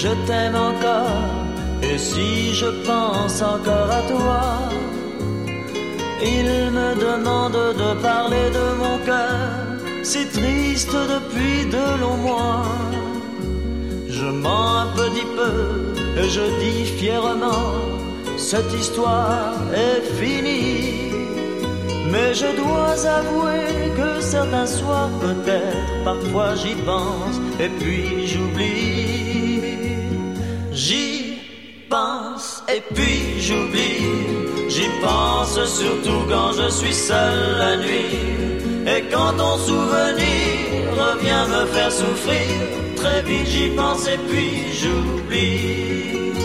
je t'aime encore. Et si je pense encore à toi, il me demande de parler de mon cœur, si triste depuis de longs mois. Je mens un petit peu et je dis fièrement, cette histoire est finie. Mais je dois avouer que certains soirs peut-être, parfois j'y pense et puis j'oublie. J'y pense et puis j'oublie. J'y pense surtout quand je suis seul la nuit. Et quand ton souvenir revient me faire souffrir, très vite j'y pense et puis j'oublie.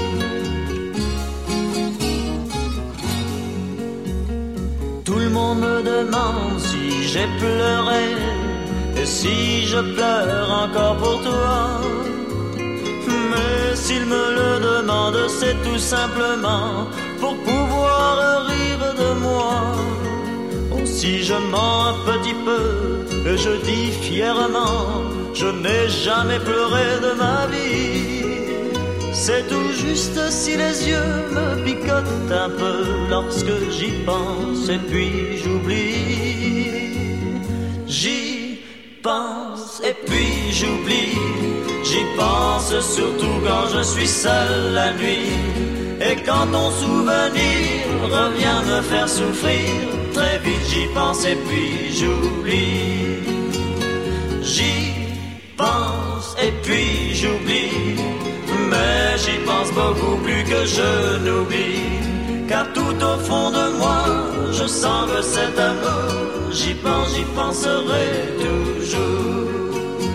Tout le monde me demande si j'ai pleuré et si je pleure encore pour toi. Mais s'il me le demande, c'est tout simplement pour pouvoir rire de moi. Si je mens un petit peu, et je dis fièrement, je n'ai jamais pleuré de ma vie. C'est tout juste si les yeux me picotent un peu lorsque j'y pense et puis j'oublie. J'y pense et puis j'oublie. J'y pense surtout quand je suis seul la nuit. Et quand ton souvenir revient me faire souffrir, très vite j'y pense et puis j'oublie. J'y pense et puis j'oublie. Mais j'y pense beaucoup plus que je n'oublie. Car tout au fond de moi, je sens que cet amour, j'y penserai toujours.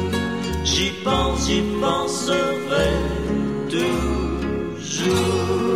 J'y penserai toujours.